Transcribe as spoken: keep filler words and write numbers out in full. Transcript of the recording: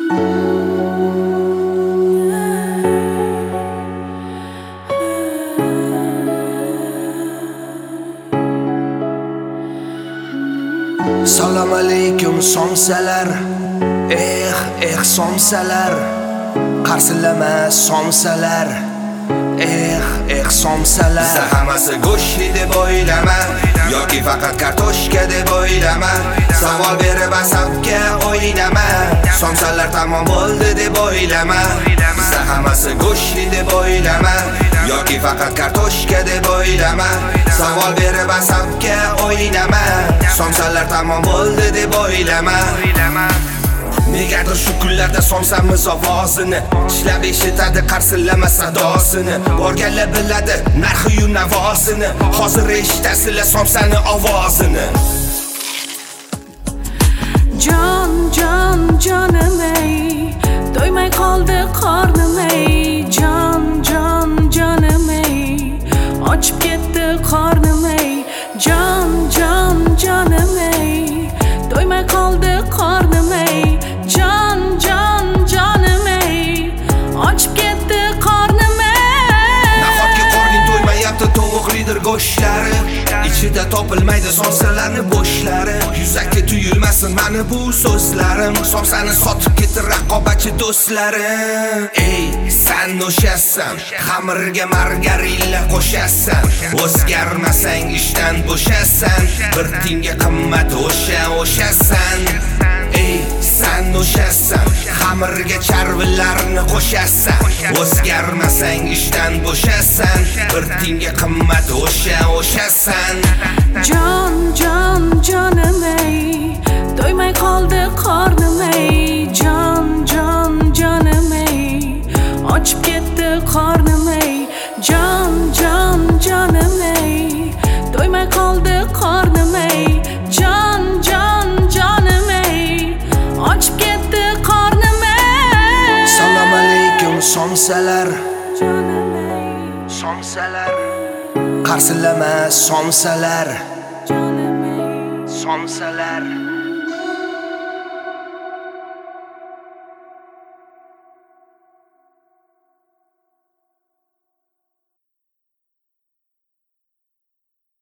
Salom alaykum somsalar, eh eh somsalar, qarsilama somsalar, eh eh somsalar. Siz hammasi go'sht deb o'ylama, yoki faqat kartoshka deb o'ylama. Savol berib asabga o'ynama, somsalar tamom bo'ldi deb o'ylama. Siz hammasi go'sht deb o'ylama, yoki faqat kartoshka deb o'ylama. Savol berib asabga o'ynama, somsalar tamom bo'ldi deb o'ylama. Negadir shu kunlarda somsamiz ovozini ishlab eshitadi qarsillama sadosini. Borganlar biladi narxi-yu navosini, hozir eshitasizlar somsani ovozini. Jon jon jonim ey, to'ymay qoldi qornim ey. Jon jon jonim ey, ochib ketdi qornim ey. Jon jon jonim ey, to'ymay qoldi qornim ey. Jon jon jonim ey, ochib ketdi qornim ey. Nahotki qorning to'ymayapti tovuqlidir go'shtlari, ichida topilmaydi somsalarni bo'shlari. Yuzaki tuyulmasin mani bu so'zlarim, somsani sotib ketdi raqobatchi do'stlarim. Ey san o'shasan, xamirga margarilla qo'shasan, o'zgarmasang ishdan bo'shasan, bir tinga qimmat o'sha o'shasan. Ey san o'shasan, xamirga charvilarni qo'shasan, o'zgarmasang ishdan bo'shasan, bir tinga qimmat o'sha o'shasan. Jon jon jonim ey, to'ymay qoldi qornim ey. Jon jon jonim ey, ochib ketdi qornim ey. Jon jon jonim ey, to'ymay qoldi qornim ey. Jon jon jonim ey, ochib ketdi qornim ey. Salom alaykum somsalar, Jonim ey, somsalar, qarsillama somsalar, jonim ey. somsalar.